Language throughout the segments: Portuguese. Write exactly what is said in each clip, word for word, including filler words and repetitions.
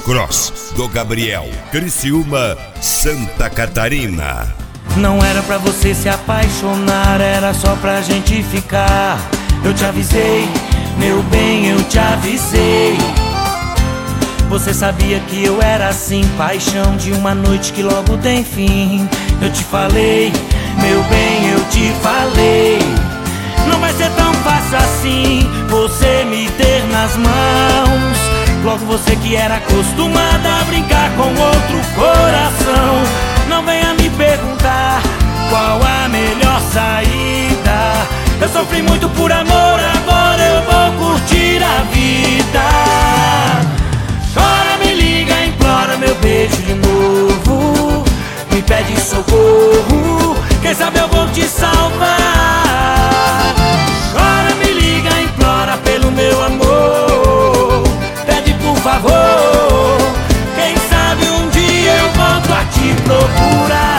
Cross do Gabriel, Criciúma, Santa Catarina. Não era pra você se apaixonar, era só pra gente ficar. Eu te avisei, meu bem, eu te avisei. Você sabia que eu era assim, paixão de uma noite que logo tem fim. Eu te falei, meu bem, eu te falei. Não vai ser tão fácil assim você me ter nas mãos. Logo você que era acostumada a brincar com outro coração. Não venha me perguntar qual a melhor saída. Eu sofri muito por amor, agora eu vou curtir a vida. Chora, me liga, implora meu beijo de novo. Me pede socorro, quem sabe eu vou te salvar. Chora, me liga, implora pelo meu amor. Pede por favor, quem sabe um dia eu volto a te procurar.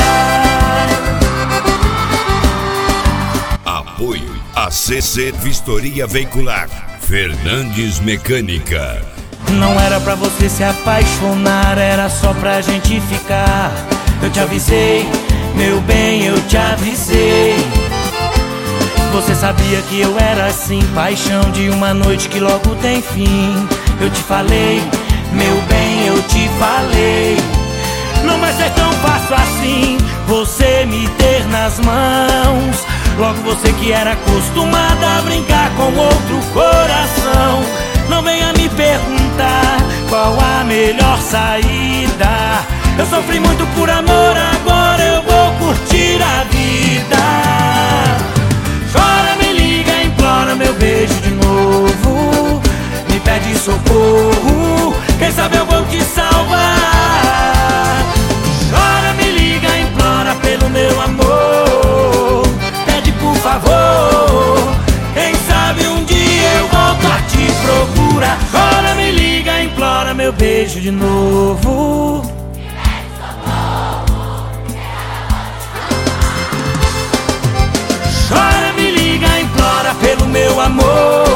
Apoio a C C Vistoria Veicular, Fernandes Mecânica. Não era pra você se apaixonar, era só pra gente ficar. Eu te avisei, meu bem, eu te avisei. Você sabia que eu era assim, paixão de uma noite que logo tem fim. Eu te falei, meu bem, eu te falei. Não vai ser tão fácil assim você me ter nas mãos. Logo você que era acostumada a brincar com outro coração. Não venha me perguntar qual a melhor saída. Eu sofri muito por amor, agora eu vou curtir a vida. Chora, me liga, implora meu beijo de novo. Me pede socorro, quem sabe eu vou te salvar. Chora, me liga, implora pelo meu amor. Pede por favor, quem sabe um dia eu volto a te procurar. Chora, me liga, implora meu beijo de novo. Chora, me liga, implora pelo meu amor.